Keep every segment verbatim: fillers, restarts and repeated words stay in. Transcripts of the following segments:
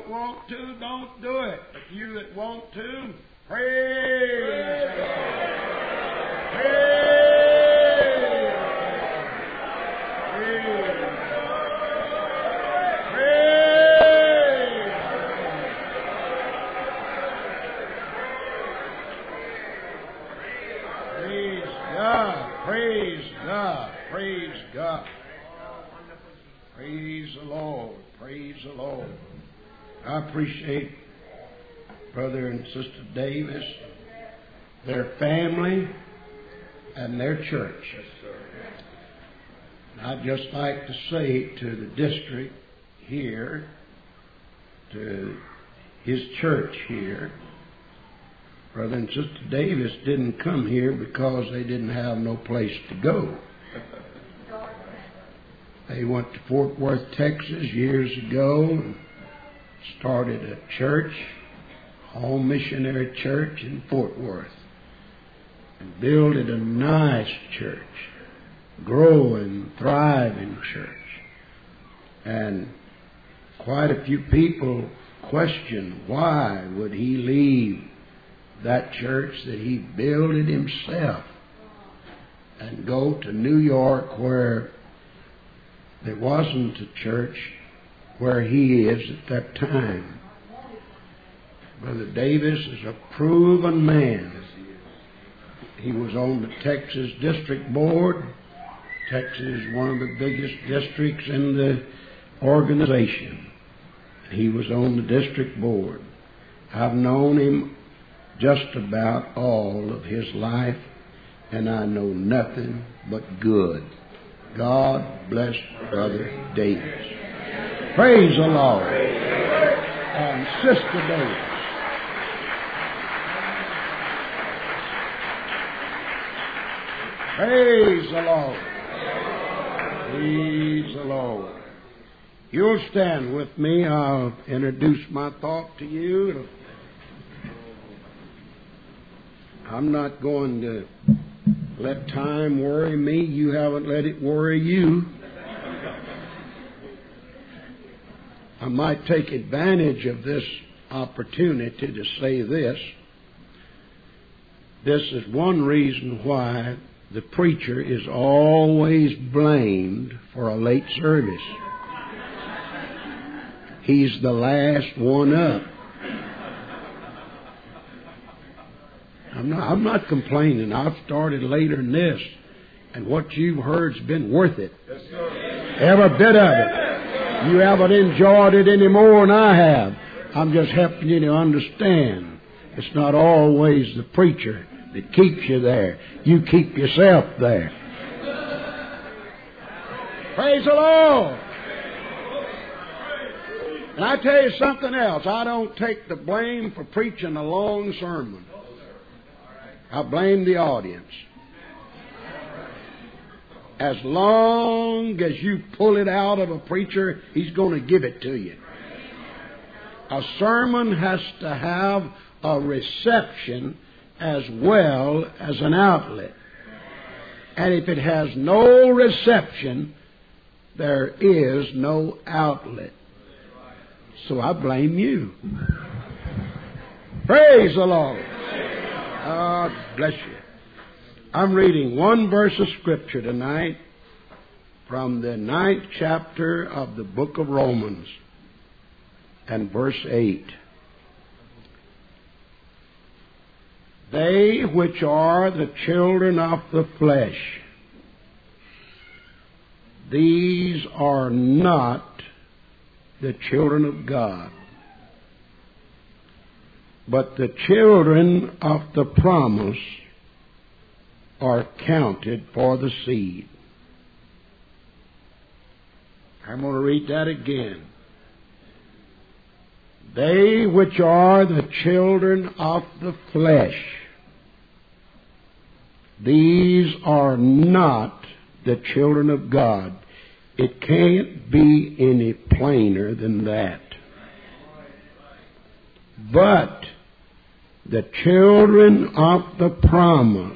don't want to, don't do it. But you that want to, praise God. Praise. Praise. Praise. Praise God. Praise God. Praise God. Praise the Lord. Praise the Lord. I appreciate Brother and Sister Davis, their family, and their church. Yes, sir. I'd just like to say to the district here, to his church here, Brother and Sister Davis didn't come here because they didn't have no place to go. They went to Fort Worth, Texas years ago and started a church, home missionary church in Fort Worth, and built a nice church, growing, thriving church. And quite a few people questioned why would he leave that church that he built it himself and go to New York, where there wasn't a church where he is at that time. Brother Davis is a proven man. He was on the Texas District Board. Texas is one of the biggest districts in the organization. He was on the district board. I've known him just about all of his life, and I know nothing but good. God bless Brother Davis. Praise the Lord. And Sister Davis. Praise the Lord. Praise the Lord. You'll stand with me. I'll introduce my thought to you. I'm not going to let time worry me. You haven't let it worry you. I might take advantage of this opportunity to say this. This is one reason why the preacher is always blamed for a late service. He's the last one up. I'm not, I'm not complaining. I've started later than this, and what you've heard's been worth it. Yes, sir. Every bit of it. You haven't enjoyed it any more than I have. I'm just helping you to understand. It's not always the preacher that keeps you there. You keep yourself there. Praise the Lord. And I tell you something else. I don't take the blame for preaching a long sermon. I blame the audience. As long as you pull it out of a preacher, he's going to give it to you. A sermon has to have a reception as well as an outlet. And if it has no reception, there is no outlet. So I blame you. Praise the Lord. God bless you. I'm reading one verse of Scripture tonight from the ninth chapter of the book of Romans and verse eight. They which are the children of the flesh, these are not the children of God, but the children of the promise are counted for the seed. I'm going to read that again. They which are the children of the flesh, these are not the children of God. It can't be any plainer than that. But the children of the promise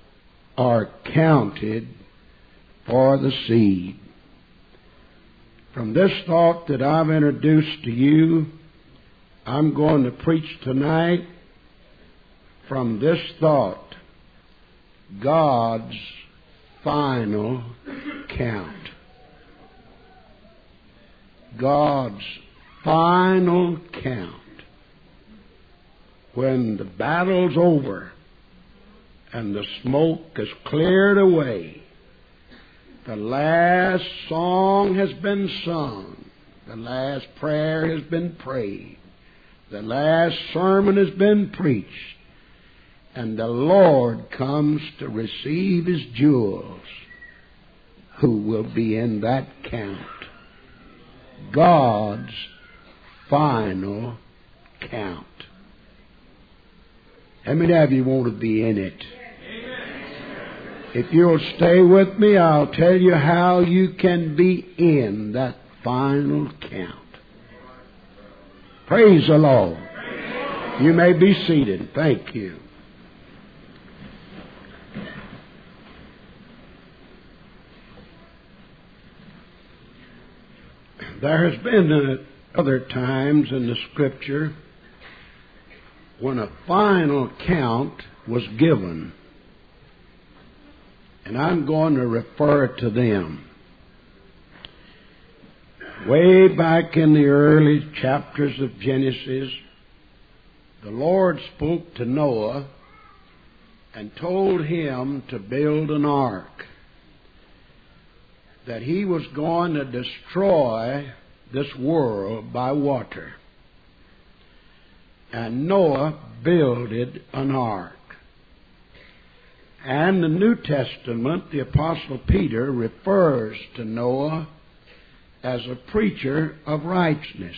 are counted for the seed. From this thought that I've introduced to you, I'm going to preach tonight from this thought, God's final count. God's final count. When the battle's over and the smoke is cleared away, the last song has been sung, the last prayer has been prayed, the last sermon has been preached, and the Lord comes to receive His jewels, who will be in that count. God's final count. How many of you want to be in it? If you'll stay with me, I'll tell you how you can be in that final count. Praise the Lord. You may be seated. Thank you. There has been uh, other times in the Scripture when a final count was given. And I'm going to refer to them. Way back in the early chapters of Genesis, the Lord spoke to Noah and told him to build an ark, that he was going to destroy this world by water. And Noah builded an ark. And the New Testament, the Apostle Peter refers to Noah as a preacher of righteousness.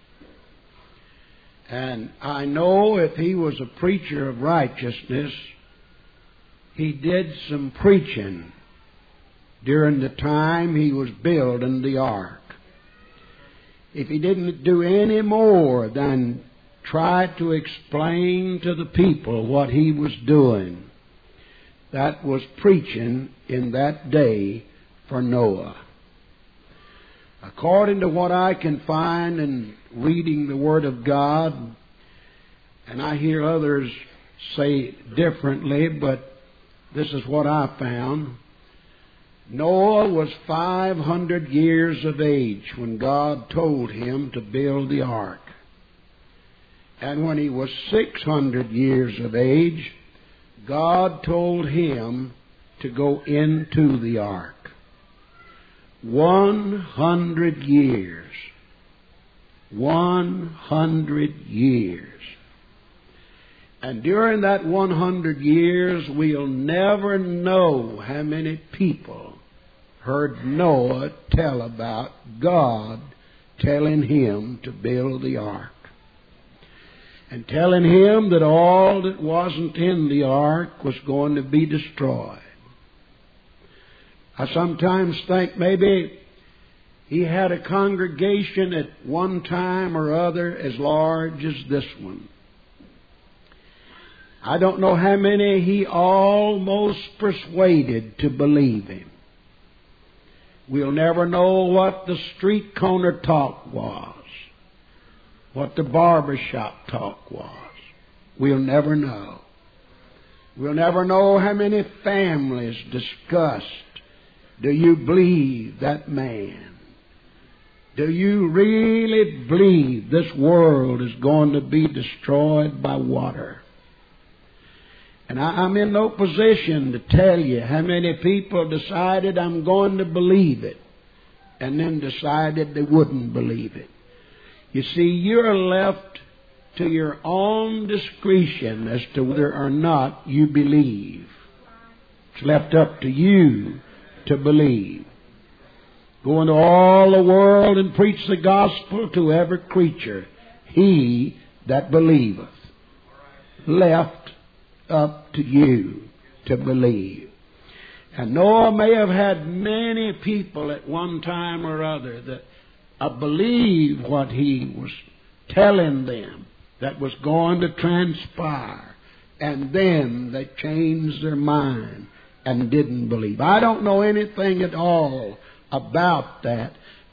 And I know if he was a preacher of righteousness, he did some preaching during the time he was building the ark. If he didn't do any more than try to explain to the people what he was doing, that was preaching in that day for Noah. According to what I can find in reading the Word of God, and I hear others say differently, but this is what I found. Noah was five hundred years of age when God told him to build the ark. And when he was six hundred years of age, God told him to go into the ark. One hundred years. One hundred years. And during that one hundred years, we'll never know how many people heard Noah tell about God telling him to build the ark. And telling him that all that wasn't in the ark was going to be destroyed. I sometimes think maybe he had a congregation at one time or other as large as this one. I don't know how many he almost persuaded to believe him. We'll never know what the street corner talk was, what the barbershop talk was. We'll never know. We'll never know how many families discussed, do you believe that man? Do you really believe this world is going to be destroyed by water? And I, I'm in no position to tell you how many people decided I'm going to believe it and then decided they wouldn't believe it. You see, you're left to your own discretion as to whether or not you believe. It's left up to you to believe. Go into all the world and preach the gospel to every creature. He that believeth. Left up to you to believe. And Noah may have had many people at one time or other that uh, believed what he was telling them that was going to transpire. And then they changed their mind and didn't believe. I don't know anything at all about that,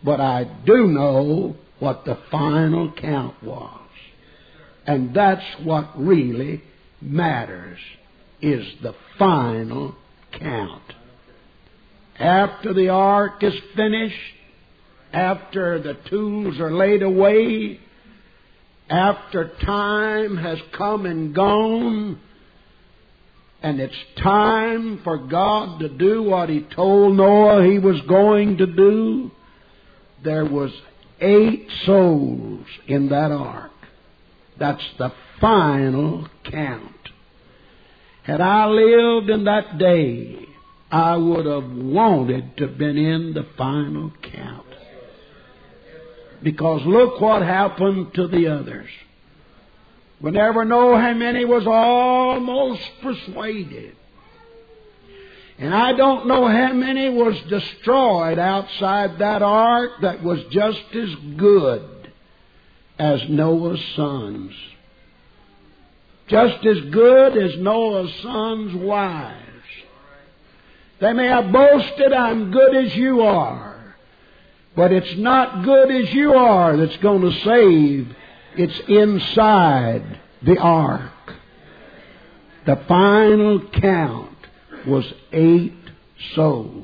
But I do know what the final count was. And that's what really matters, is the final count. After the ark is finished, after the tools are laid away, after time has come and gone, and it's time for God to do what He told Noah He was going to do, there was eight souls in that ark. That's the final count. Had I lived in that day, I would have wanted to have been in the final count. Because look what happened to the others. We never know how many was almost persuaded. And I don't know how many was destroyed outside that ark that was just as good as Noah's sons. Just as good as Noah's sons' wives. They may have boasted, I'm good as you are. But it's not good as you are that's going to save. It's inside the ark. The final count was eight souls.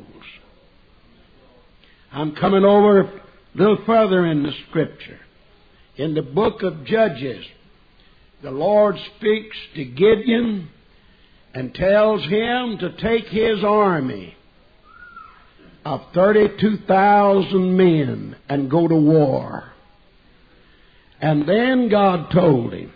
I'm coming over a little further in the Scripture. In the book of Judges, the Lord speaks to Gideon and tells him to take his army of thirty-two thousand men and go to war. And then God told him,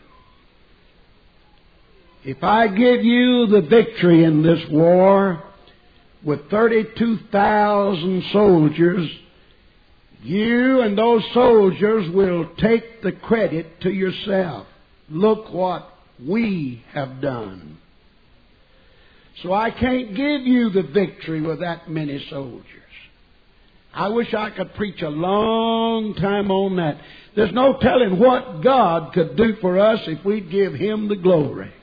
if I give you the victory in this war with thirty-two thousand soldiers, you and those soldiers will take the credit to yourself. Look what we have done. So I can't give you the victory with that many soldiers. I wish I could preach a long time on that. There's no telling what God could do for us if we'd give Him the glory.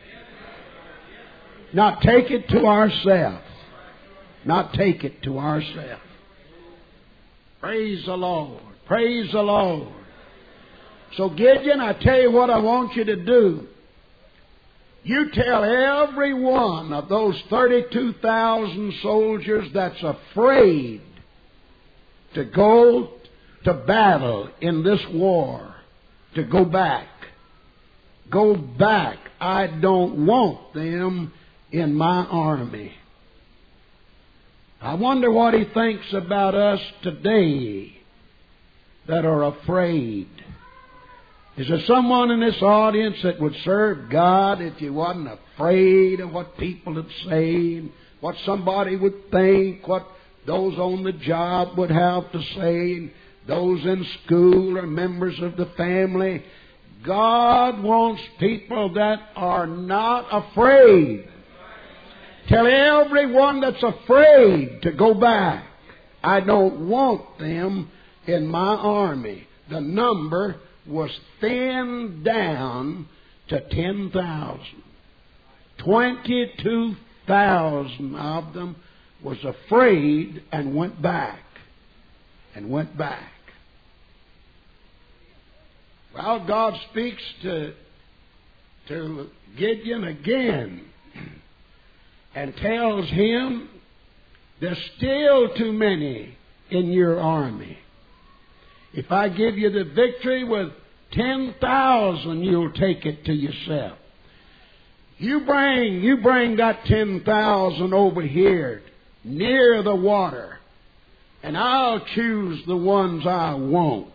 Not take it to ourselves. Not take it to ourselves. Praise the Lord. Praise the Lord. So Gideon, I tell you what I want you to do. You tell every one of those thirty-two thousand soldiers that's afraid to go to battle in this war, to go back. Go back. I don't want them in my army. I wonder what He thinks about us today that are afraid. Is there someone in this audience that would serve God if you wasn't afraid of what people would say, what somebody would think, what those on the job would have to say, those in school or members of the family? God wants people that are not afraid. Tell everyone that's afraid to go back. I don't want them in my army. The number was thinned down to ten thousand. Twenty-two thousand of them was afraid and went back. And went back. Well, God speaks to, to Gideon again and tells him, there's still too many in your army. If I give you the victory with ten thousand, you'll take it to yourself. You bring, you bring that ten thousand over here near the water, and I'll choose the ones I want.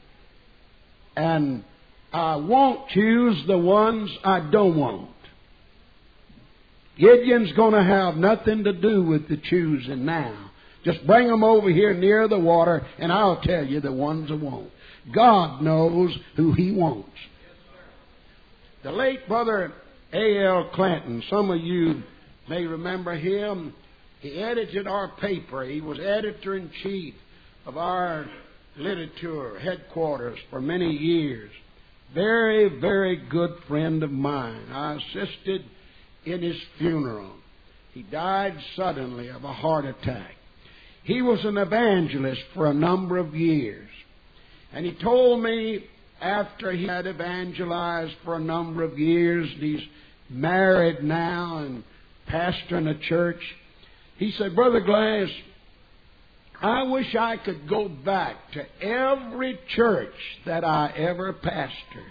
And I won't choose the ones I don't want. Gideon's going to have nothing to do with the choosing now. Just bring them over here near the water, and I'll tell you the ones I want. God knows who He wants. The late Brother A L Clanton, some of you may remember him. He edited our paper. He was editor-in-chief of our literature headquarters for many years. Very, very good friend of mine. I assisted in his funeral. He died suddenly of a heart attack. He was an evangelist for a number of years. And he told me after he had evangelized for a number of years, and he's married now and pastoring a church, he said, Brother Glass, I wish I could go back to every church that I ever pastored.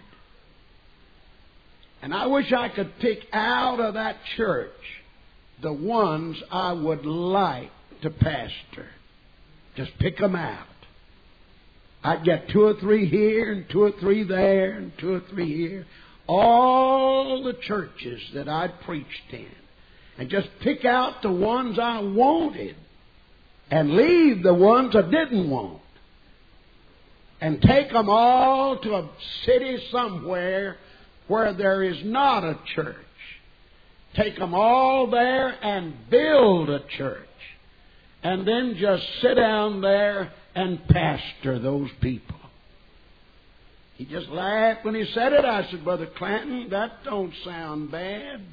And I wish I could pick out of that church the ones I would like to pastor. Just pick them out. I'd get two or three here and two or three there and two or three here. All the churches that I'd preached in. And just pick out the ones I wanted. And leave the ones I didn't want. And take them all to a city somewhere where there is not a church. Take them all there and build a church. And then just sit down there and pastor those people. He just laughed when he said it. I said, Brother Clanton, that don't sound bad.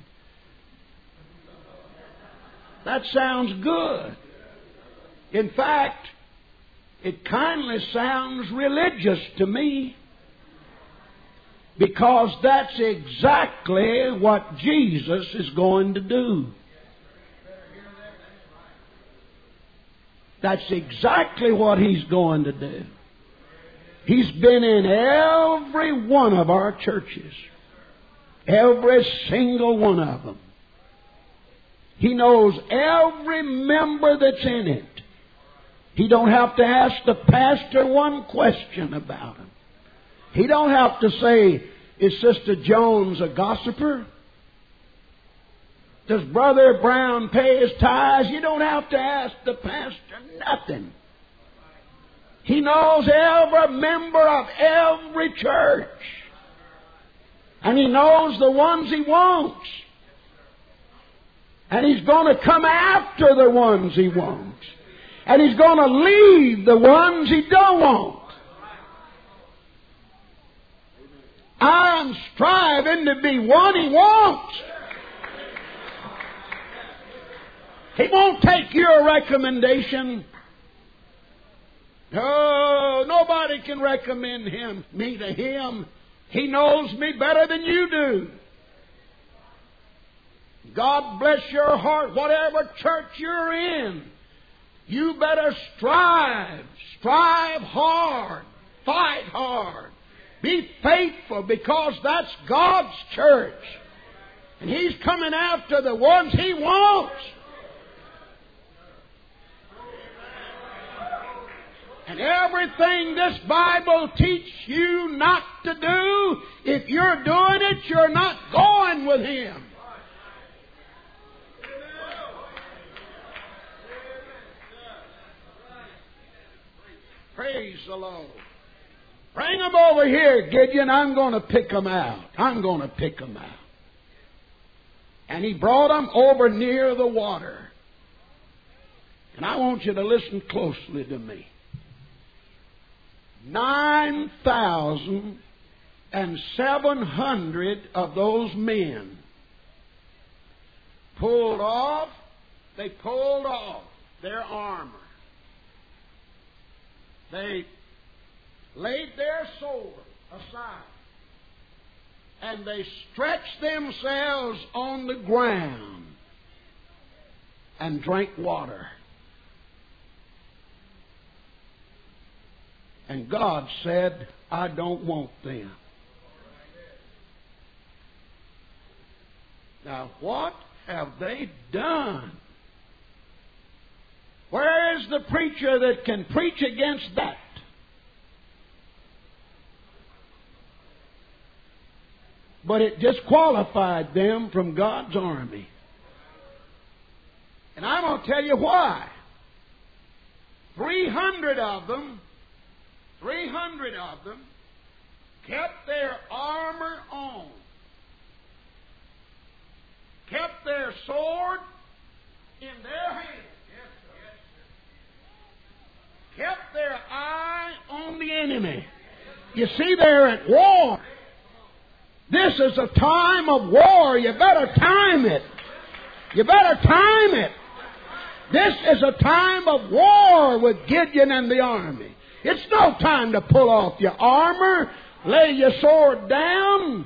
That sounds good. In fact, it kindly sounds religious to me. Because that's exactly what Jesus is going to do. That's exactly what He's going to do. He's been in every one of our churches. Every single one of them. He knows every member that's in it. He don't have to ask the pastor one question about him. He don't have to say, is Sister Jones a gossiper? Does Brother Brown pay his tithes? You don't have to ask the pastor nothing. He knows every member of every church. And He knows the ones He wants. And He's going to come after the ones He wants. And He's going to leave the ones He don't want. I'm striving to be one He wants. He won't take your recommendation. No, nobody can recommend him, me to Him. He knows me better than you do. God bless your heart, whatever church you're in. You better strive. Strive hard. Fight hard. Be faithful, because that's God's church. And He's coming after the ones He wants. And everything this Bible teaches you not to do, if you're doing it, you're not going with Him. Praise the Lord. Bring them over here, Gideon. I'm going to pick them out. I'm going to pick them out. And he brought them over near the water. And I want you to listen closely to me. Nine thousand and seven hundred of those men pulled off, they pulled off their armor. They laid their sword aside. And they stretched themselves on the ground and drank water. And God said, I don't want them. Now, what have they done? Where is the preacher that can preach against that? But it disqualified them from God's army. And I'm going to tell you why. Three hundred of them, three hundred of them kept their armor on. Kept their sword in their hand. Kept their eye on the enemy. You see, they're at war. This is a time of war. You better time it. You better time it. This is a time of war with Gideon and the army. It's no time to pull off your armor, lay your sword down.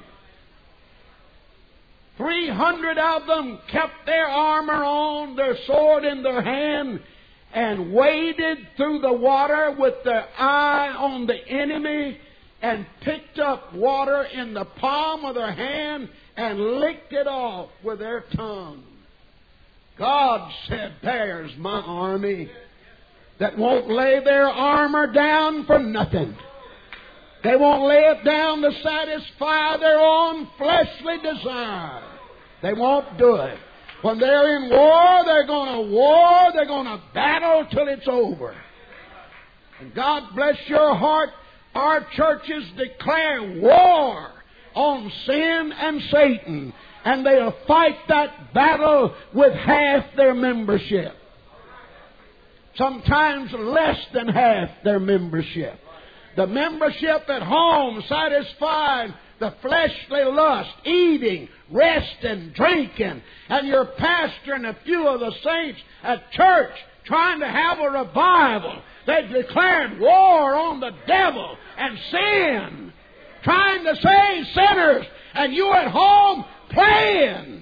Three hundred of them kept their armor on, their sword in their hand, and waded through the water with their eye on the enemy, and picked up water in the palm of their hand and licked it off with their tongue. God said, there's my army that won't lay their armor down for nothing. They won't lay it down to satisfy their own fleshly desire. They won't do it. When they're in war, they're going to war. They're going to battle till it's over. And God bless your heart, our churches declare war on sin and Satan. And they'll fight that battle with half their membership. Sometimes less than half their membership. The membership at home satisfied the fleshly lust, eating, resting, drinking, and your pastor and a few of the saints at church trying to have a revival. They've declared war on the devil and sin, trying to save sinners, and you at home playing.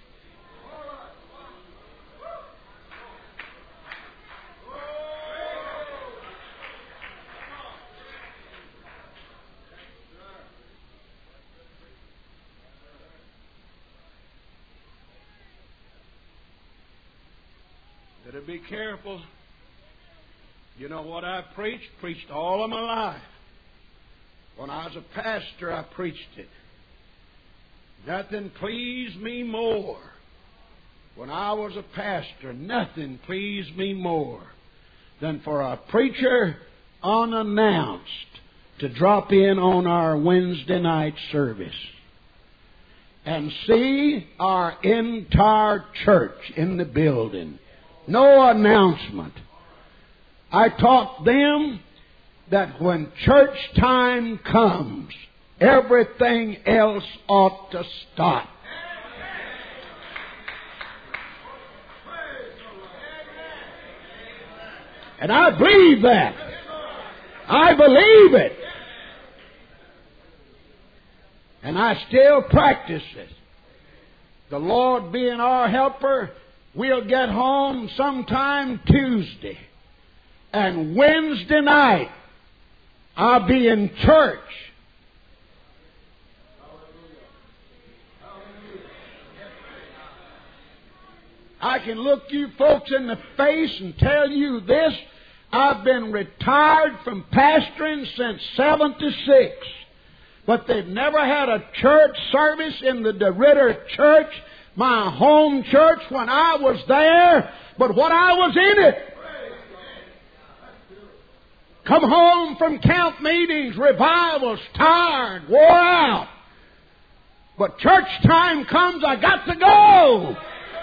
Better be careful. You know what I preached? Preached all of my life. When I was a pastor, I preached it. Nothing pleased me more. When I was a pastor, nothing pleased me more than for a preacher unannounced to drop in on our Wednesday night service and see our entire church in the building. No announcement. I taught them that when church time comes, everything else ought to stop. And I believe that. I believe it. And I still practice it. The Lord being our helper, we'll get home sometime Tuesday. And Wednesday night, I'll be in church. I can look you folks in the face and tell you this. I've been retired from pastoring since seventy-six. But they've never had a church service in the DeRitter Church, my home church, when I was there, but when I was in it. Come home from camp meetings, revivals, tired, wore out. But church time comes, I got to go.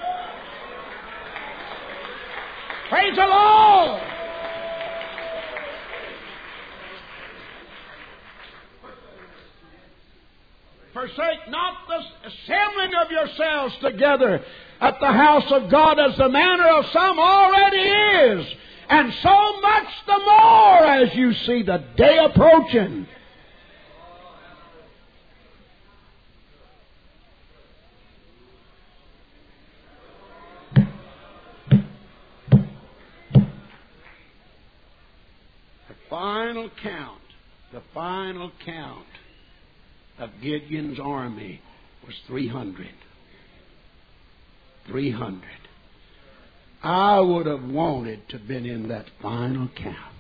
Praise the Lord. Forsake not the assembling of yourselves together at the house of God, as the manner of some already is. And so much the more as you see the day approaching. The final count, the final count of Gideon's army was three hundred. three hundred. I would have wanted to have been in that final count.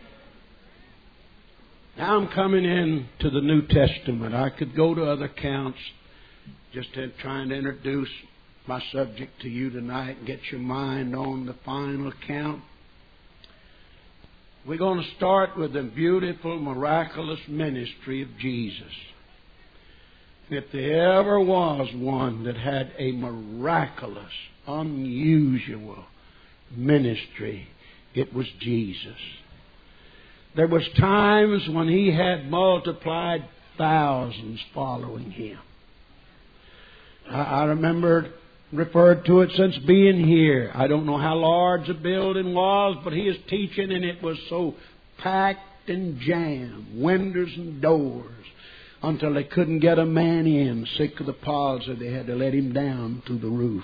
Now I'm coming in to the New Testament. I could go to other counts, just in trying to introduce my subject to you tonight and get your mind on the final count. We're going to start with the beautiful, miraculous ministry of Jesus. If there ever was one that had a miraculous, unusual ministry, it was Jesus. There was times when He had multiplied thousands following Him. I, I remember referred to it since being here. I don't know how large the building was, but he is teaching, and it was so packed and jammed, windows and doors, until they couldn't get a man in, sick of the palsy. They had to let him down to the roof.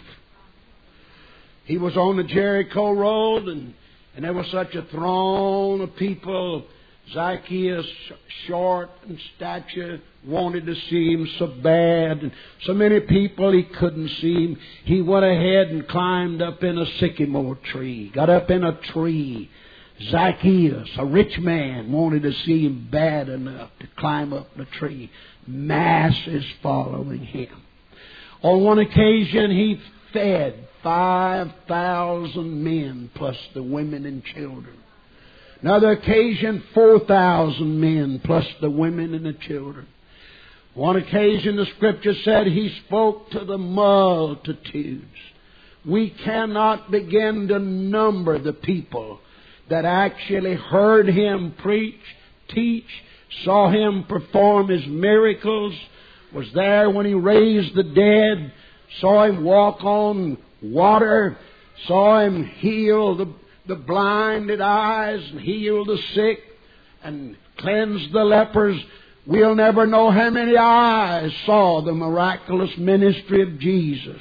He was on the Jericho Road, and, and there was such a throng of people. Zacchaeus, short in stature, wanted to see him so bad, and so many people he couldn't see him. He went ahead and climbed up in a sycamore tree, got up in a tree. Zacchaeus, a rich man, wanted to see him bad enough to climb up the tree. Masses following him. On one occasion, he fed five thousand men, plus the women and children. Another occasion, four thousand men, plus the women and the children. One occasion, the Scripture said he spoke to the multitudes. We cannot begin to number the people that actually heard him preach, teach, saw him perform his miracles, was there when he raised the dead, saw him walk on water, saw him heal the, the blinded eyes and heal the sick and cleanse the lepers. We'll never know how many eyes saw the miraculous ministry of Jesus.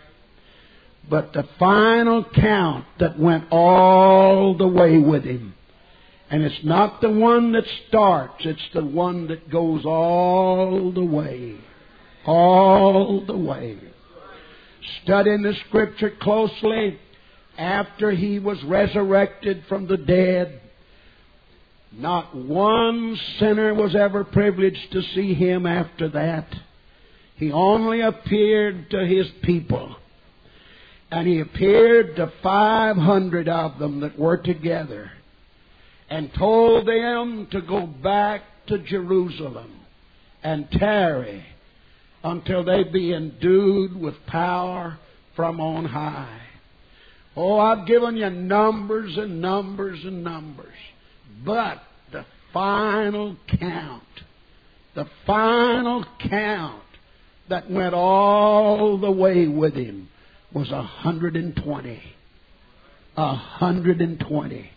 But the final count that went all the way with him. And it's not the one that starts, it's the one that goes all the way. All the way. Studying the Scripture closely, after he was resurrected from the dead, not one sinner was ever privileged to see him after that. He only appeared to his people. And he appeared to five hundred of them that were together and told them to go back to Jerusalem and tarry until they be endued with power from on high. Oh, I've given you numbers and numbers and numbers. But the final count, the final count that went all the way with him was a hundred and twenty. A hundred and twenty.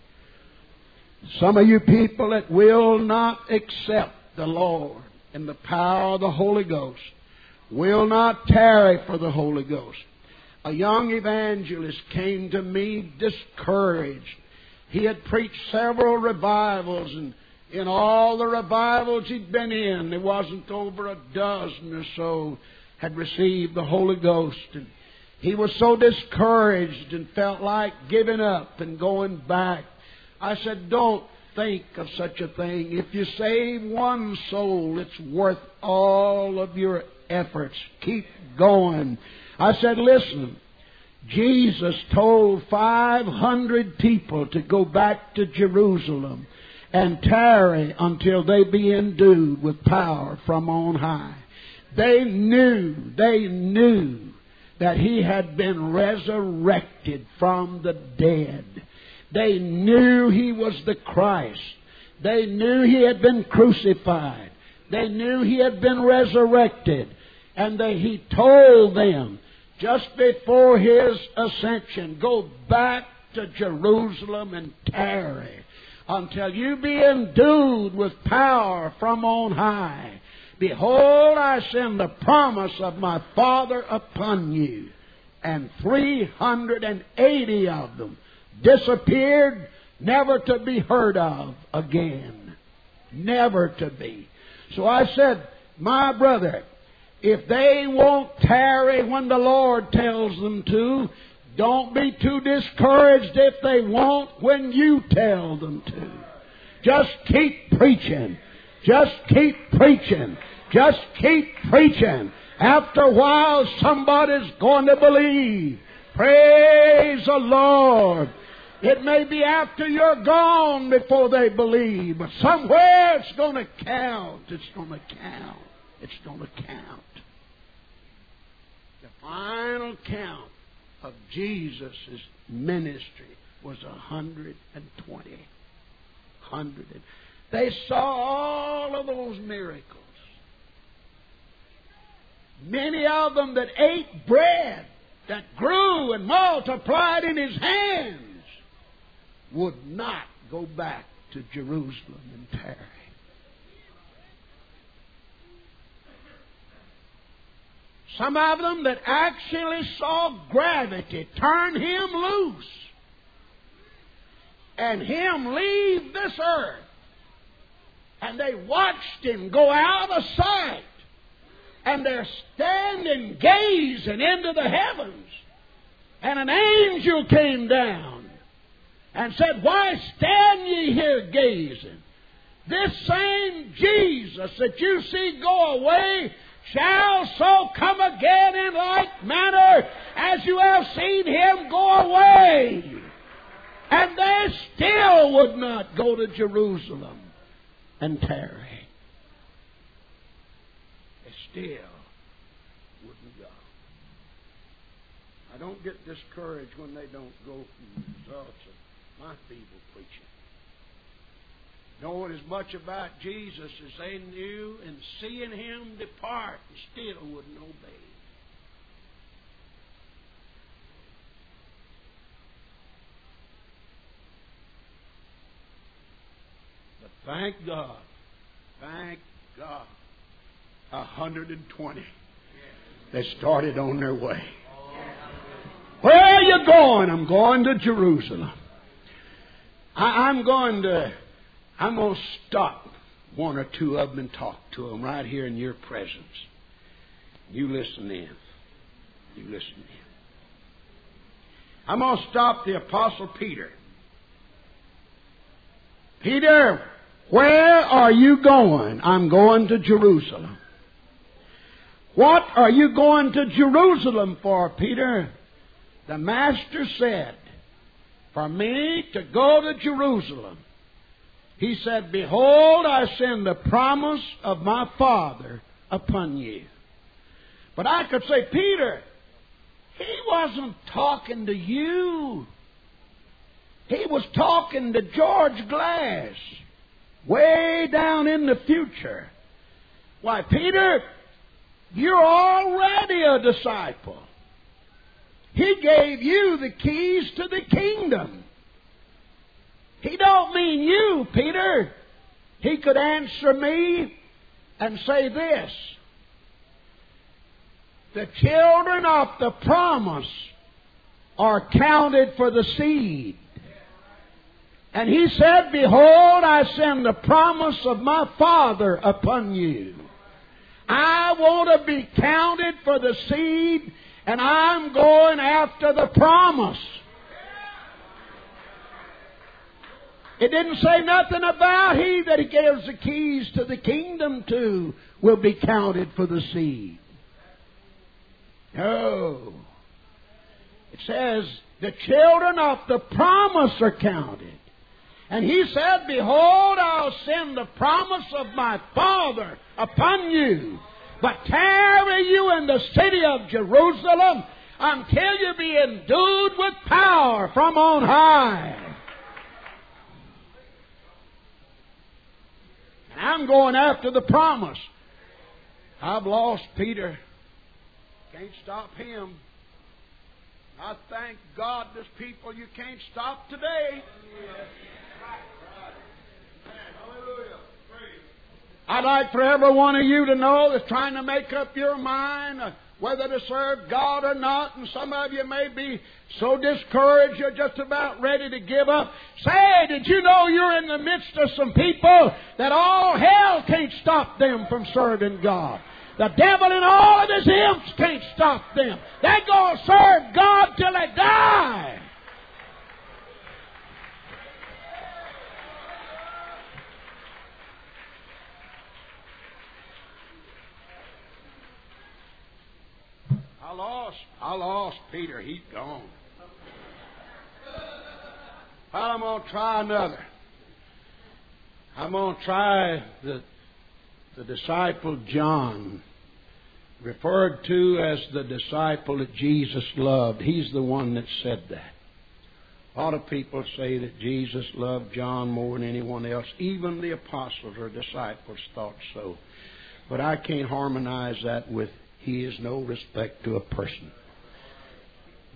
Some of you people that will not accept the Lord and the power of the Holy Ghost will not tarry for the Holy Ghost. A young evangelist came to me discouraged. He had preached several revivals, and in all the revivals he'd been in, there wasn't over a dozen or so had received the Holy Ghost. And he was so discouraged and felt like giving up and going back. I said, don't think of such a thing. If you save one soul, it's worth all of your efforts. Keep going. I said, listen, Jesus told five hundred people to go back to Jerusalem and tarry until they be endued with power from on high. They knew, they knew that he had been resurrected from the dead. They knew he was the Christ. They knew he had been crucified. They knew he had been resurrected. And they, he told them, just before his ascension, go back to Jerusalem and tarry until you be endued with power from on high. Behold, I send the promise of my Father upon you. And three hundred and eighty of them disappeared, never to be heard of again. Never to be. So I said, my brother, if they won't tarry when the Lord tells them to, don't be too discouraged if they won't when you tell them to. Just keep preaching. Just keep preaching. Just keep preaching. After a while, somebody's going to believe. Praise the Lord. It may be after you're gone before they believe, but somewhere it's going to count. It's going to count. It's going to count. The final count of Jesus' ministry was a hundred and twenty. Hundred. They saw all of those miracles. Many of them that ate bread that grew and multiplied in His hands would not go back to Jerusalem and tarry. Some of them that actually saw gravity turn Him loose and Him leave this earth. And they watched Him go out of sight. And they're standing gazing into the heavens. And an angel came down and said, "Why stand ye here gazing? This same Jesus that you see go away shall so come again in like manner as you have seen Him go away." And they still would not go to Jerusalem and tarry. They still wouldn't go. I don't get discouraged when they don't go from the results of my feeble preaching. Knowing as much about Jesus as they knew and seeing Him depart and still wouldn't obey. But thank God, thank God, one hundred twenty that started on their way. Where are you going? I'm going to Jerusalem. I, I'm going to... I'm going to stop one or two of them and talk to them right here in your presence. You listen in. You listen in. I'm going to stop the Apostle Peter. Peter, where are you going? I'm going to Jerusalem. What are you going to Jerusalem for, Peter? The Master said, for me to go to Jerusalem. He said, "Behold, I send the promise of my Father upon you." But I could say, Peter, He wasn't talking to you. He was talking to George Glass, way down in the future. Why, Peter, you're already a disciple. He gave you the keys to the kingdom. He don't mean you, Peter. He could answer me and say this: the children of the promise are counted for the seed. And He said, "Behold, I send the promise of my Father upon you." I want to be counted for the seed, and I'm going after the promise. It didn't say nothing about he that He gives the keys to the kingdom to will be counted for the seed. No. It says the children of the promise are counted. And He said, "Behold, I'll send the promise of my Father upon you. But tarry you in the city of Jerusalem until you be endued with power from on high." I'm going after the promise. I've lost Peter. Can't stop him. I thank God there's people you can't stop today. I'd like for every one of you to know that's trying to make up your mind whether to serve God or not, and some of you may be so discouraged you're just about ready to give up. Say, did you know you're in the midst of some people that all hell can't stop them from serving God? The devil and all of his imps can't stop them. They're going to serve God till they die. I lost, I lost Peter. He's gone. Well, I'm going to try another. I'm going to try the, the disciple John, referred to as the disciple that Jesus loved. He's the one that said that. A lot of people say that Jesus loved John more than anyone else. Even the apostles or disciples thought so. But I can't harmonize that with "He is no respect to a person."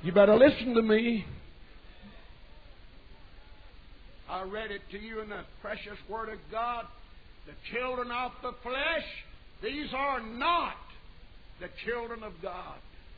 You better listen to me. I read it to you in the precious Word of God. The children of the flesh, these are not the children of God.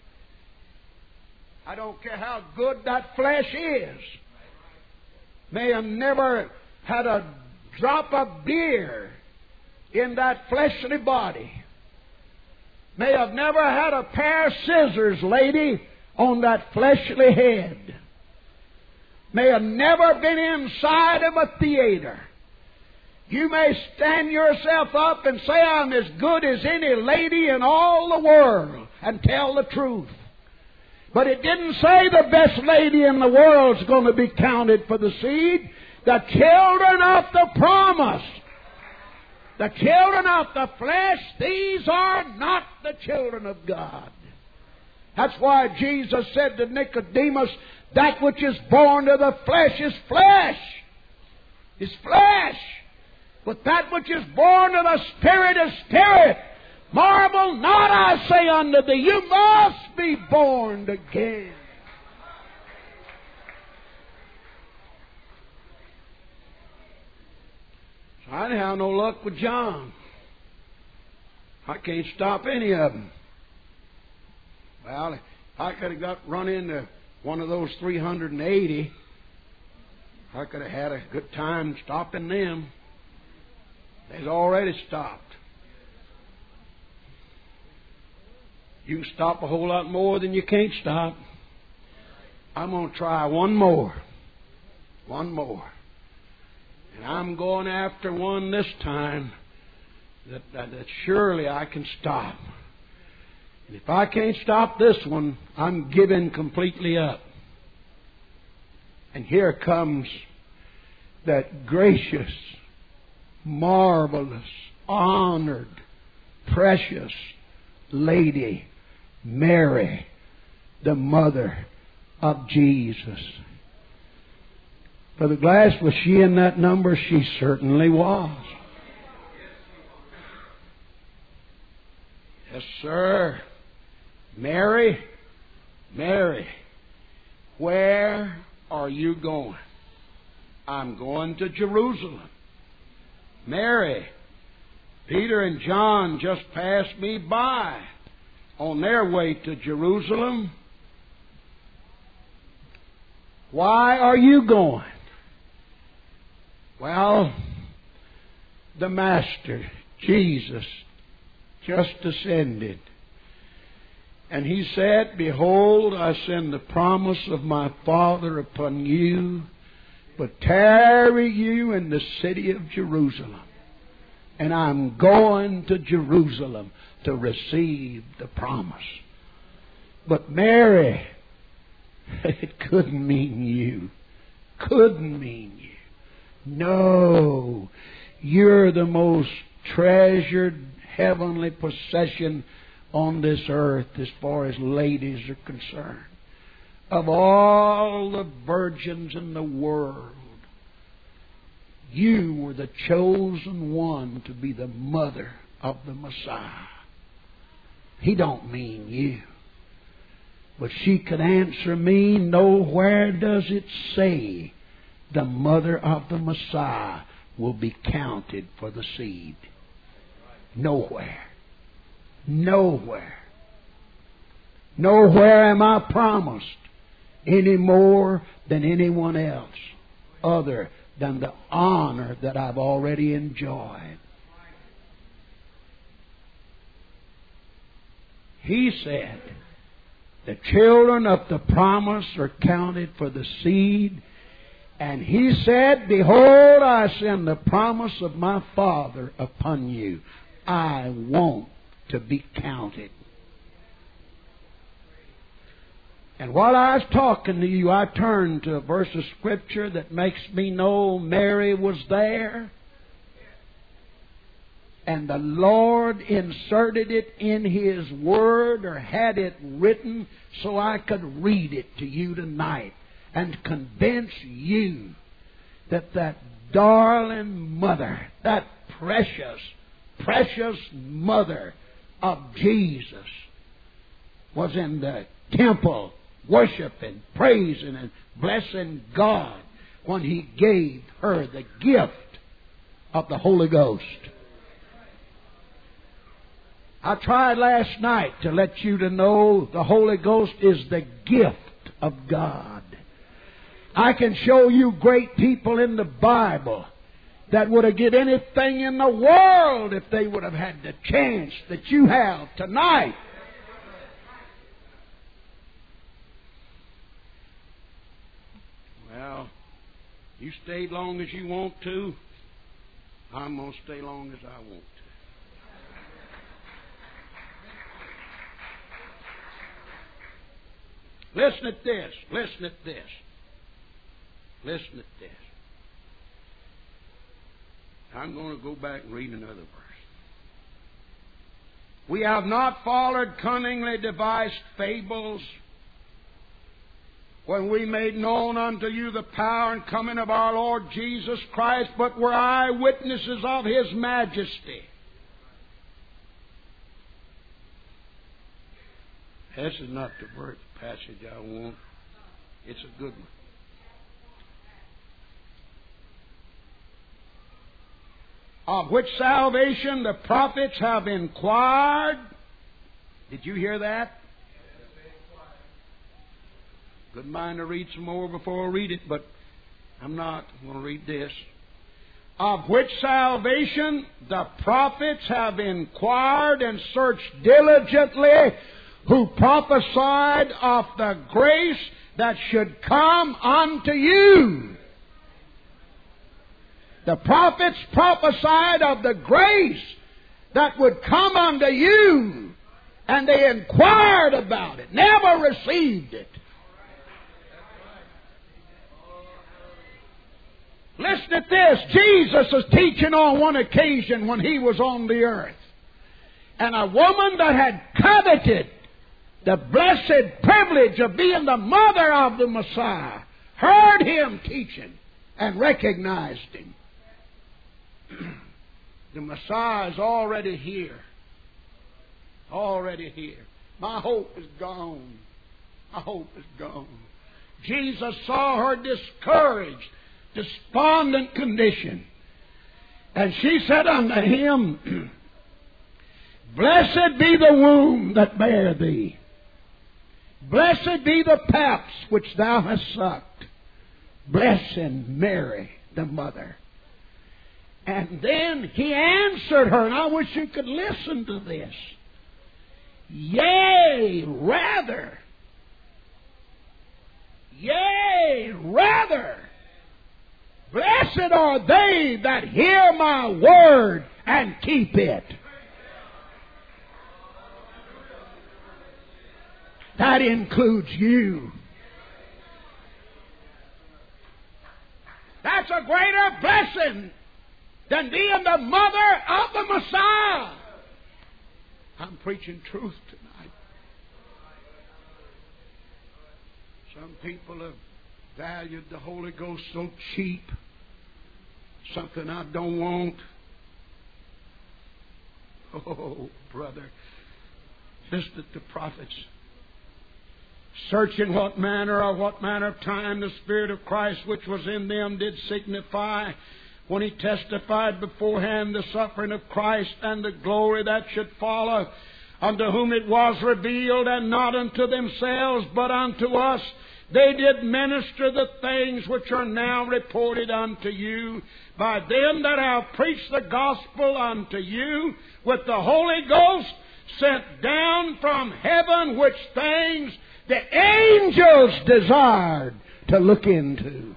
I don't care how good that flesh is. May have never had a drop of beer in that fleshly body. May have never had a pair of scissors, lady, on that fleshly head. May have never been inside of a theater. You may stand yourself up and say, I'm as good as any lady in all the world, and tell the truth. But it didn't say the best lady in the world is going to be counted for the seed. The children of the promise, the children of the flesh, these are not the children of God. That's why Jesus said to Nicodemus, that which is born of the flesh is flesh. Is flesh. But that which is born of the Spirit is spirit. Marvel not, I say unto thee, you must be born again. So I didn't have no luck with John. I can't stop any of them. Well, I could have got run into one of those three hundred eighty. I could have had a good time stopping them. They'd already stopped. You can stop a whole lot more than you can't stop. I'm going to try one more. One more. And I'm going after one this time that, that, that surely I can stop. And if I can't stop this one, I'm giving completely up. And here comes that gracious, marvelous, honored, precious lady, Mary, the mother of Jesus. Brother Glass, was she in that number? She certainly was. Yes, sir. Mary, Mary, where are you going? I'm going to Jerusalem. Mary, Peter and John just passed me by on their way to Jerusalem. Why are you going? Well, the Master, Jesus, just ascended. And He said, behold, I send the promise of my Father upon you, but tarry you in the city of Jerusalem. And I'm going to Jerusalem to receive the promise. But Mary, it couldn't mean you. Couldn't mean you. No. You're the most treasured heavenly possession on this earth as far as ladies are concerned. Of all the virgins in the world, you were the chosen one to be the mother of the Messiah. He don't mean you. But she could answer me, nowhere does it say the mother of the Messiah will be counted for the seed. Nowhere. Nowhere. Nowhere am I promised any more than anyone else other than the honor that I've already enjoyed. He said, the children of the promise are counted for the seed. And He said, behold, I send the promise of my Father upon you. I want to be counted. And while I was talking to you, I turned to a verse of Scripture that makes me know Mary was there. And the Lord inserted it in His Word, or had it written so I could read it to you tonight and convince you that that darling mother, that precious, precious mother of Jesus was in the temple worshiping, praising, and blessing God when He gave her the gift of the Holy Ghost. I tried last night to let you to know the Holy Ghost is the gift of God. I can show you great people in the Bible that would have given anything in the world if they would have had the chance that you have tonight. Well, you stay long as you want to. I'm going to stay long as I want to. Listen at this. Listen at this. Listen at this. I'm going to go back and read another verse. We have not followed cunningly devised fables when we made known unto you the power and coming of our Lord Jesus Christ, but were eyewitnesses of His majesty. This is not the verse passage I want. It's a good one. Of which salvation the prophets have inquired. Did you hear that? Good mind to read some more before I read it, but I'm not. I'm going to read this. Of which salvation the prophets have inquired and searched diligently, who prophesied of the grace that should come unto you. The prophets prophesied of the grace that would come unto you, and they inquired about it, never received it. Listen at this. Jesus was teaching on one occasion when He was on the earth. And a woman that had coveted the blessed privilege of being the mother of the Messiah heard Him teaching and recognized Him. The Messiah is already here. Already here. My hope is gone. My hope is gone. Jesus saw her discouraged, despondent condition. And she said unto Him, Blessed be the womb that bare thee. Blessed be the paps which thou hast sucked. Blessing Mary, the mother. And then He answered her, and I wish you could listen to this. Yea, rather. Yea, rather. Blessed are they that hear my word and keep it. That includes you. That's a greater blessing than being the mother of the Messiah. I'm preaching truth tonight. Some people have valued the Holy Ghost so cheap. Something I don't want. Oh, brother. Listen to the prophets. Searching what manner or what manner of time the Spirit of Christ which was in them did signify, when He testified beforehand the suffering of Christ and the glory that should follow, unto whom it was revealed, and not unto themselves, but unto us, they did minister the things which are now reported unto you by them that have preached the gospel unto you with the Holy Ghost sent down from heaven, which things the angels desired to look into.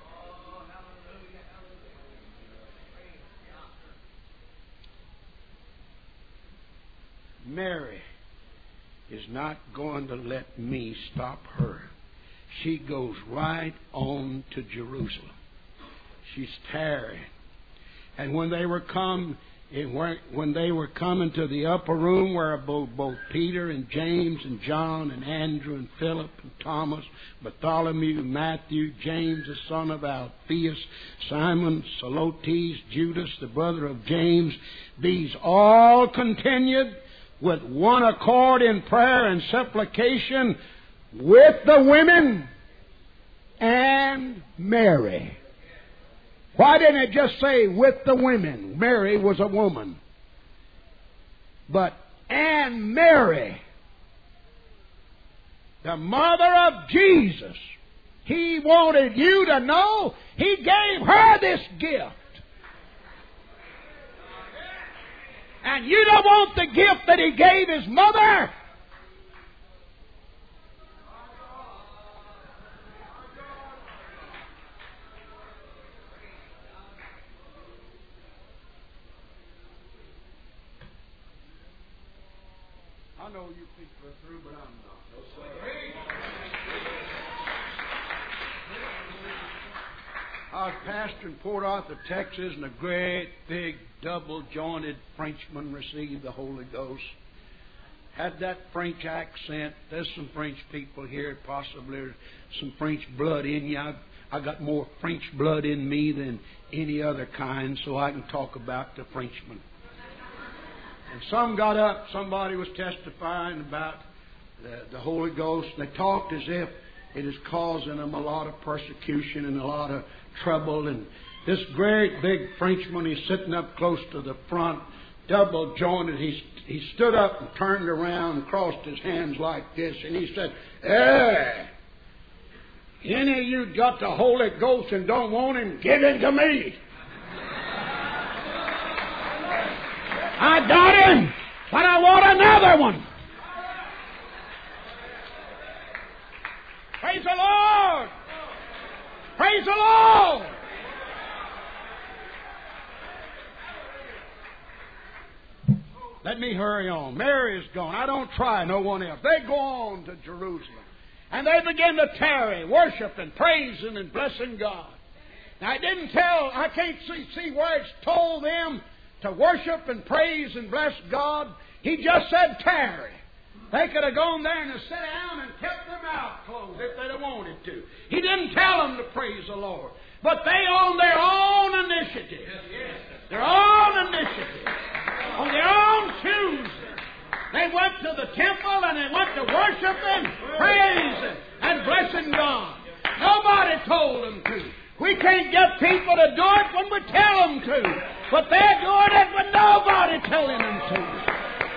Mary is not going to let me stop her. She goes right on to Jerusalem. She's tarrying. And when they were come, when they were coming to the upper room where both, both Peter and James and John and Andrew and Philip and Thomas, Bartholomew, Matthew, James the son of Alphaeus, Simon, Zelotes, Judas the brother of James, these all continued with one accord in prayer and supplication with the women and Mary. Why didn't it just say with the women? Mary was a woman. But and Mary, the mother of Jesus, He wanted you to know He gave her this gift. And you don't want the gift that He gave His mother. I know you people are through, but I'm not. I was pastor in Port Arthur, Texas, and a great, big, double-jointed Frenchman received the Holy Ghost. Had that French accent. There's some French people here, possibly some French blood in you. I've, I got more French blood in me than any other kind, so I can talk about the Frenchman. And some got up, somebody was testifying about the, the Holy Ghost, and they talked as if it is causing them a lot of persecution and a lot of trouble. And this great big Frenchman, he's sitting up close to the front, double jointed. He, he stood up and turned around and crossed his hands like this, and he said, "Hey, any of you got the Holy Ghost and don't want Him, give it to me. I got Him, but I want another one." Praise the Lord! Praise the Lord! Let me hurry on. Mary is gone. I don't try no one else. They go on to Jerusalem. And they begin to tarry, worshiping, praising, and blessing God. Now, I didn't tell, I can't see, see where it's told them to worship and praise and bless God. He just said tarry. They could have gone there and sat down and kept their mouth closed if they'd have wanted to. He didn't tell them to praise the Lord. But they, on their own initiative, their own initiative, on their own choosing, they went to the temple and they went to worshiping, praising, and blessing God. Nobody told them to. We can't get people to do it when we tell them to. But they're doing it with nobody telling them to.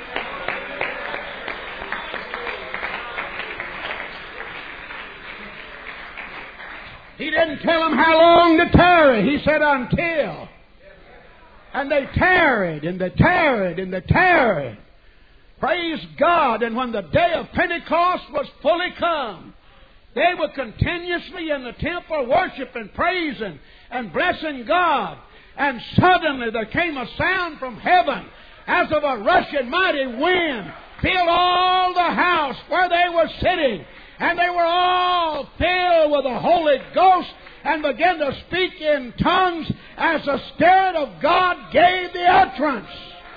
He didn't tell them how long to tarry. He said until. And they tarried, and they tarried, and they tarried. Praise God. And when the day of Pentecost was fully come, they were continuously in the temple worshiping, praising, and blessing God. And suddenly there came a sound from heaven as of a rushing mighty wind, filled all the house where they were sitting. And they were all filled with the Holy Ghost and began to speak in tongues as the Spirit of God gave the utterance.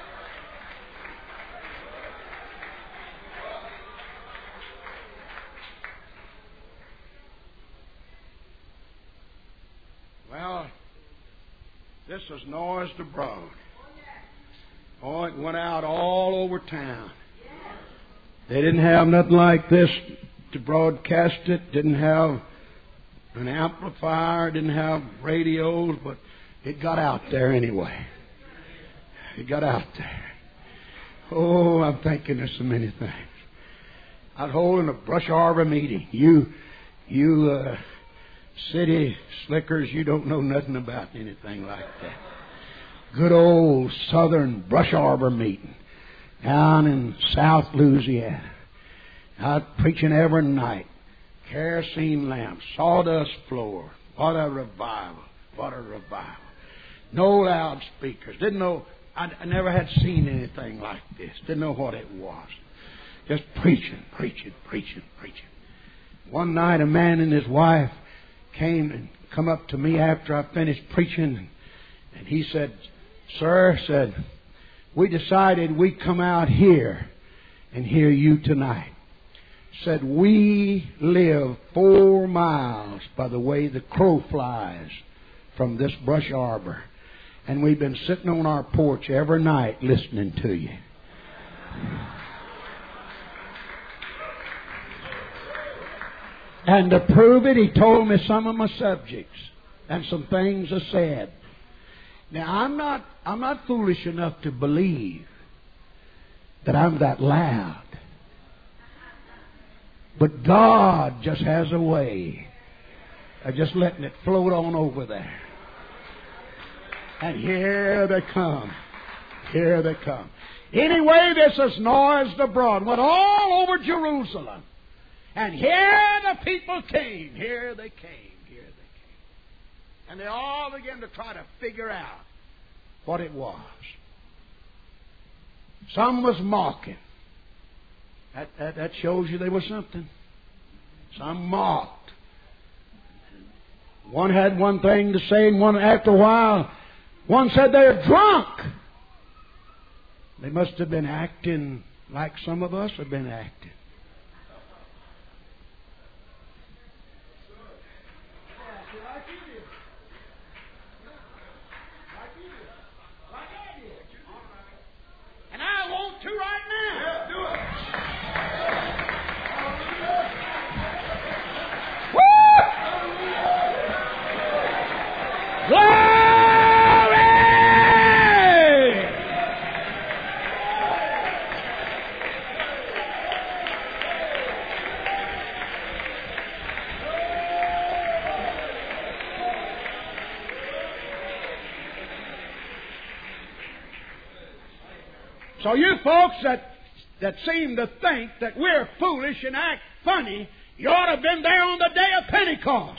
Well, this was noised abroad. Oh, it went out all over town. They didn't have nothing like this to broadcast it, didn't have an amplifier, didn't have radios, but it got out there anyway. It got out there. Oh, I'm thinking of so many things. I was holding a Brush Arbor meeting. You, you uh, city slickers, you don't know nothing about anything like that. Good old Southern Brush Arbor meeting down in South Louisiana. Out preaching every night. Kerosene lamps, sawdust floor. What a revival. What a revival. No loudspeakers. Didn't know, I, I never had seen anything like this. Didn't know what it was. Just preaching, preaching, preaching, preaching. One night a man and his wife came and come up to me after I finished preaching. And, and he said, "Sir," said, "we decided we'd come out here and hear you tonight." Said, "We live four miles by the way the crow flies from this brush arbor. And we've been sitting on our porch every night listening to you." And to prove it, he told me some of my subjects and some things I said. Now, I'm not, I'm not foolish enough to believe that I'm that loud. But God just has a way of just letting it float on over there. And here they come. Here they come. Anyway, this is noised abroad. Went all over Jerusalem. And here the people came. Here they came. Here they came. And they all began to try to figure out what it was. Some was mocking. That, that, that shows you there was something. Some mocked. One had one thing to say, and one after a while, one said they're drunk. They must have been acting like some of us have been acting. And I want to right now. Yeah, do it. Woo! Glory! So you folks that, that seem to think that we're foolish and act funny, you ought to have been there on the day of Pentecost.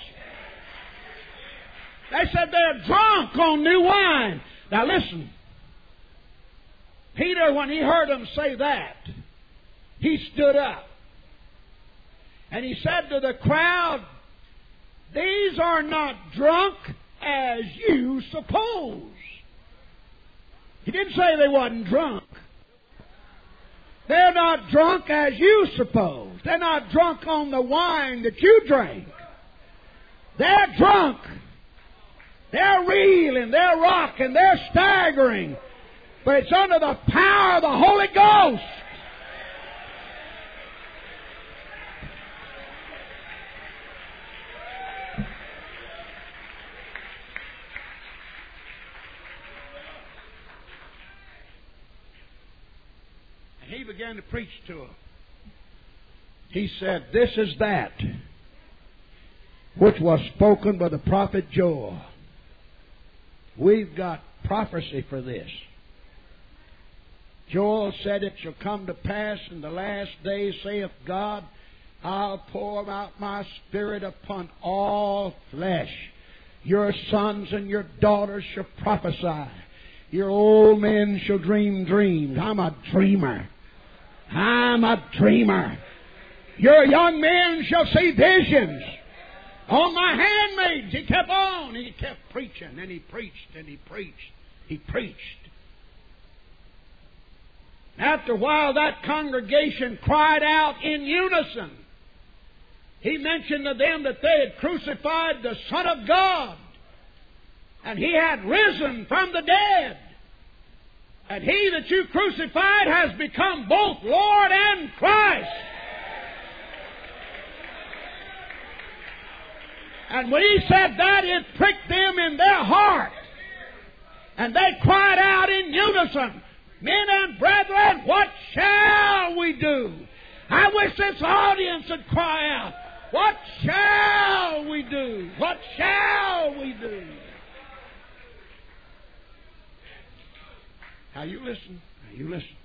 They said they're drunk on new wine. Now listen. Peter, when he heard them say that, he stood up. And he said to the crowd, "These are not drunk as you suppose." He didn't say they wasn't drunk. They're not drunk as you suppose. They're not drunk on the wine that you drank. They're drunk. They're reeling, they're rocking, they're staggering. But it's under the power of the Holy Ghost. And he began to preach to them. He said, "This is that which was spoken by the prophet Joel." We've got prophecy for this. Joel said, "It shall come to pass in the last days, saith God, I'll pour out my Spirit upon all flesh. Your sons and your daughters shall prophesy. Your old men shall dream dreams." I'm a dreamer. I'm a dreamer. Your young men shall see visions. On my handmaids, he kept on. He kept preaching, and he preached, and he preached. He preached. After a while, that congregation cried out in unison. He mentioned to them that they had crucified the Son of God, and He had risen from the dead. And He that you crucified has become both Lord and Christ. And when he said that, it pricked them in their heart. And they cried out in unison, "Men and brethren, what shall we do?" I wish this audience would cry out, "What shall we do? What shall we do?" Now you listen. Now you listen.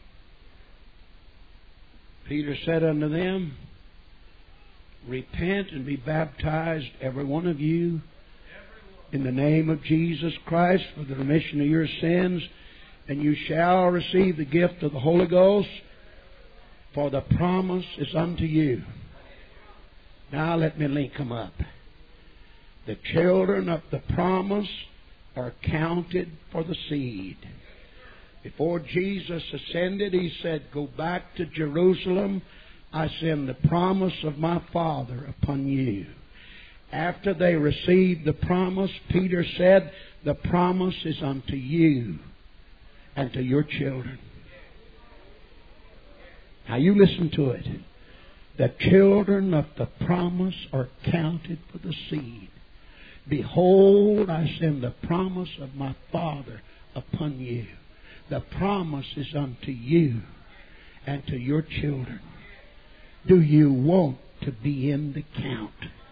Peter said unto them, "Repent and be baptized, every one of you, in the name of Jesus Christ for the remission of your sins, and you shall receive the gift of the Holy Ghost, for the promise is unto you." Now let me link them up. The children of the promise are counted for the seed. Before Jesus ascended, He said, "Go back to Jerusalem. I send the promise of my Father upon you." After they received the promise, Peter said, "The promise is unto you and to your children." Now you listen to it. The children of the promise are counted for the seed. Behold, I send the promise of my Father upon you. The promise is unto you and to your children. Do you want to be in the count?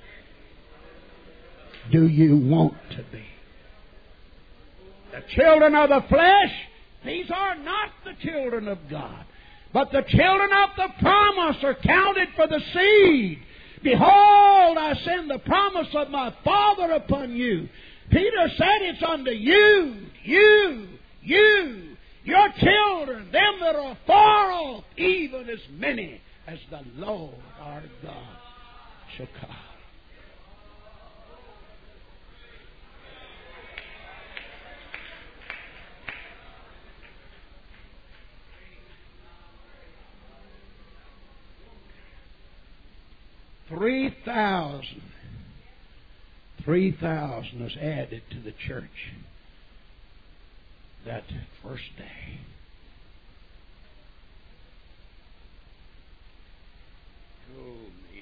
Do you want to be? The children of the flesh, these are not the children of God. But the children of the promise are counted for the seed. Behold, I send the promise of my Father upon you. Peter said it's unto you, you, you, your children, them that are far off, even as many as the Lord our God shall call. Three thousand. Three thousand was added to the church that first day. Oh, me.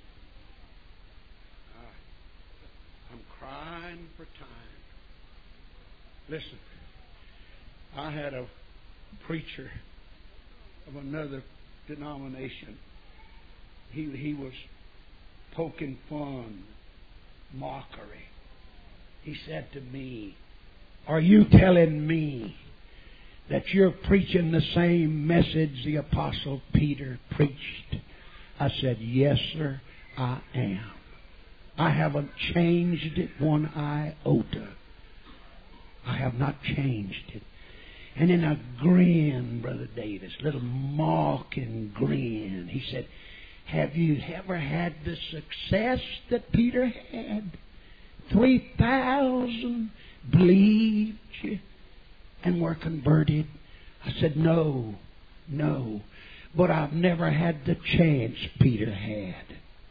I, I'm crying for time. Listen, I had a preacher of another denomination. He, he was poking fun, mockery. He said to me, "Are you telling me that you're preaching the same message the Apostle Peter preached?" I said, "Yes, sir, I am. I haven't changed it one iota. I have not changed it." And in a grin, Brother Davis, little mocking grin, he said, "Have you ever had the success that Peter had? Three thousand believed you and were converted." I said, "No, no. But I've never had the chance Peter had."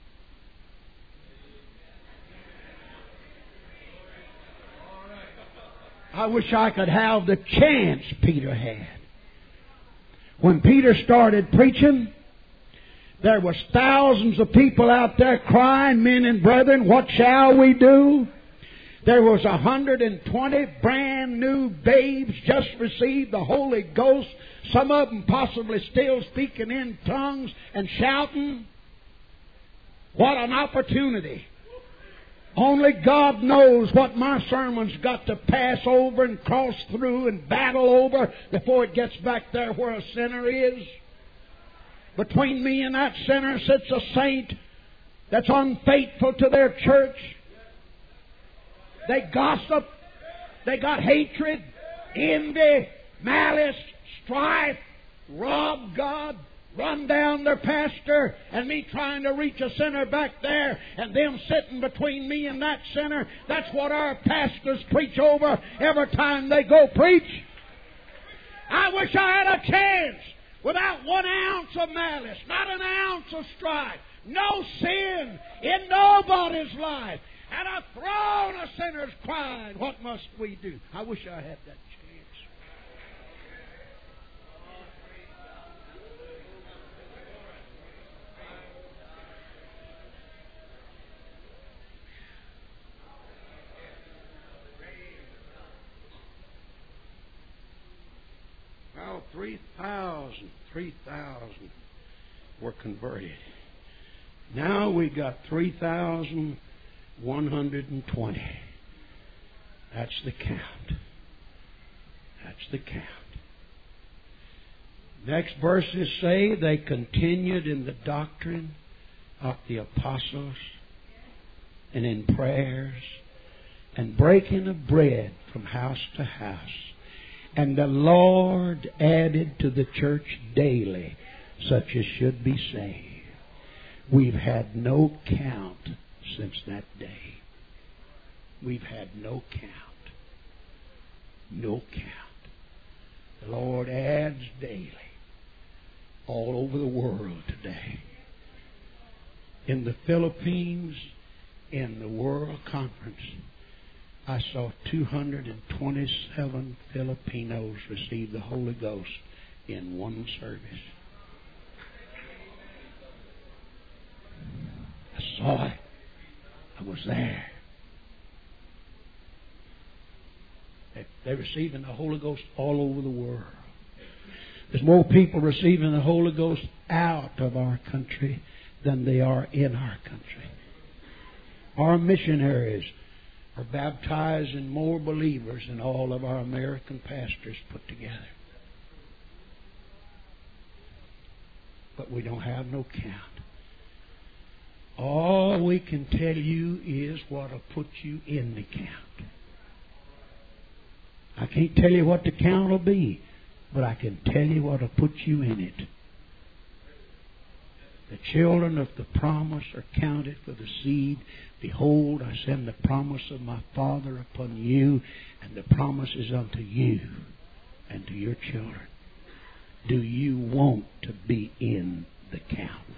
I wish I could have the chance Peter had. When Peter started preaching, there was thousands of people out there crying, "Men and brethren, what shall we do?" There was one hundred twenty brand new babes just received the Holy Ghost. Some of them possibly still speaking in tongues and shouting. What an opportunity. Only God knows what my sermon's got to pass over and cross through and battle over before it gets back there where a sinner is. Between me and that sinner sits a saint that's unfaithful to their church. They gossip. They got hatred, envy, malice, strife, rob God, run down their pastor, and me trying to reach a sinner back there, and them sitting between me and that sinner. That's what our pastors preach over every time they go preach. I wish I had a chance. Without one ounce of malice, not an ounce of strife, no sin in nobody's life, and a throne of sinners crying, "What must we do?" I wish I had that chance. Well, three thousand, three thousand were converted. Now we got three thousand one hundred twenty. That's the count. That's the count. Next verses say they continued in the doctrine of the apostles and in prayers and breaking of bread from house to house. And the Lord added to the church daily such as should be saved. We've had no count since that day. We've had no count. No count. The Lord adds daily all over the world today. In the Philippines, in the World Conference, I saw two hundred twenty-seven Filipinos receive the Holy Ghost in one service. saw it. I was there. They, they're receiving the Holy Ghost all over the world. There's more people receiving the Holy Ghost out of our country than they are in our country. Our missionaries are baptizing more believers than all of our American pastors put together. But we don't have no count. All we can tell you is what'll put you in the count. I can't tell you what the count will be, but I can tell you what'll put you in it. The children of the promise are counted for the seed. Behold, I send the promise of my Father upon you, and the promise is unto you and to your children. Do you want to be in the count?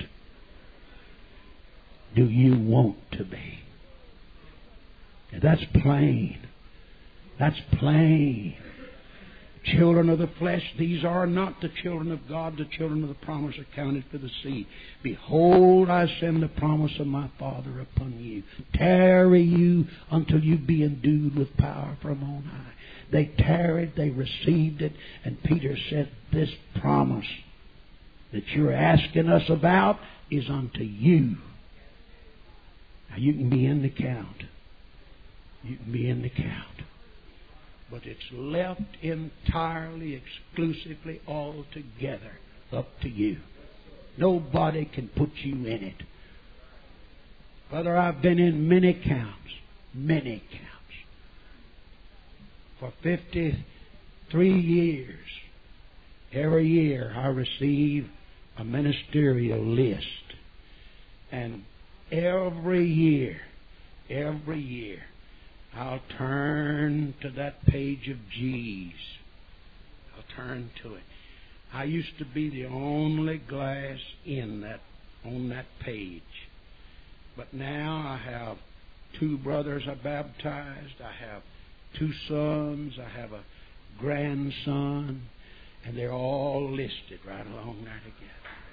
Do you want to be? And that's plain. That's plain. Children of the flesh, these are not the children of God. The children of the promise are counted for the seed. Behold, I send the promise of my Father upon you. Tarry you until you be endued with power from on high. They tarried, they received it, and Peter said, this promise that you're asking us about is unto you. Now you can be in the count. You can be in the count. But it's left entirely, exclusively, altogether up to you. Nobody can put you in it. Brother, I've been in many counts, many counts. For fifty-three years, every year I receive a ministerial list. And every year, every year, I'll turn to that page of G's. I'll turn to it. I used to be the only glass in that on that page. But now I have two brothers I baptized. I have two sons. I have a grandson. And they're all listed right along there together.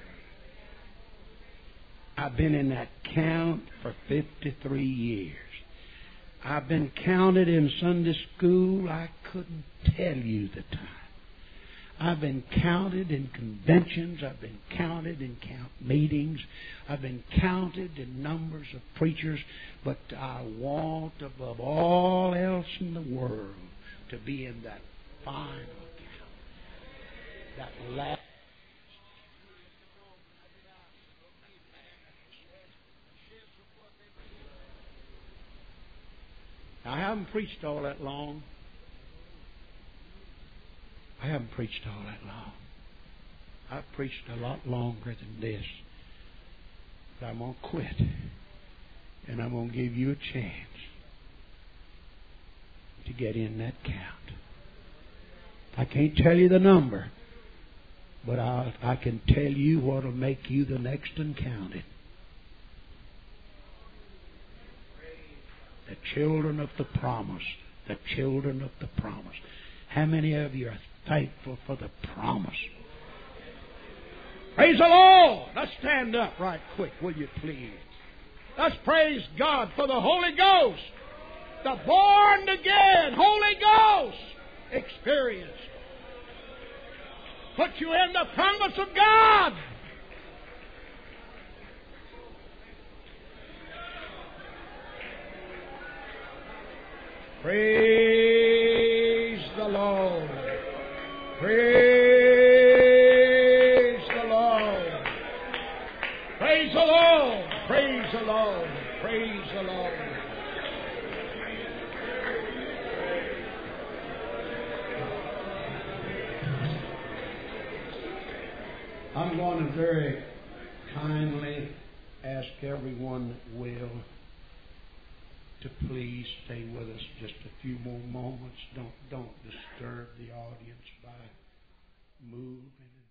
I've been in that count for fifty-three years. I've been counted in Sunday school. I couldn't tell you the time. I've been counted in conventions. I've been counted in count meetings. I've been counted in numbers of preachers. But I want above all else in the world to be in that final count. That last. I haven't preached all that long. I haven't preached all that long. I've preached a lot longer than this. But I'm going to quit. And I'm going to give you a chance to get in that count. I can't tell you the number, but I, I can tell you what will make you the next uncounted. The children of the promise. The children of the promise. How many of you are thankful for the promise? Praise the Lord! Let's stand up right quick, will you please? Let's praise God for the Holy Ghost. The born again Holy Ghost experience. Put you in the promise of God. Praise the Lord. Praise the Lord. Praise the Lord. Praise the Lord. Praise the Lord. I'm going to very kindly ask everyone that will to please stay with us just a few more moments. Don't don't disturb the audience by moving.